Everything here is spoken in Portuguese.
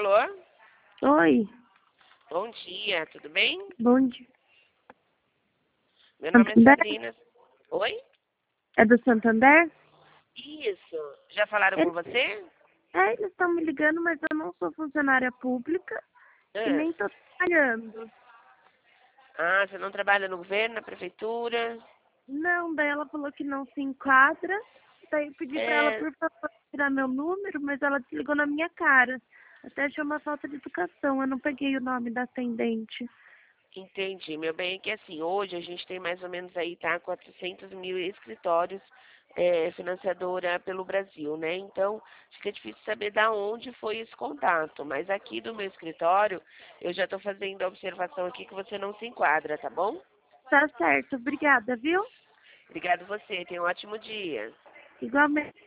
Alô? Oi, Bom dia, tudo bem? bom dia. Meu nome é Santander? Sabrina. Oi? É do Santander? Isso. Já falaram com Eles, você? eles estão me ligando, mas eu não sou funcionária pública e Ah, nem estou trabalhando. você não trabalha no governo, na prefeitura? Não, daí ela falou que não se enquadra. Daí eu pedi pra ela, É, por favor, tirar meu número, mas ela desligou na minha cara. Até achei uma falta de educação, eu não peguei o nome da atendente. entendi. Meu bem, é que assim, hoje a gente tem mais ou menos aí, tá, 400 mil escritórios financiadora pelo Brasil, né? Então, fica difícil saber da onde foi esse contato. Mas aqui do meu escritório, eu já estou fazendo a observação aqui que você não se enquadra, tá bom? Tá certo, obrigada, viu? Obrigado você, tenha um ótimo dia. Igualmente.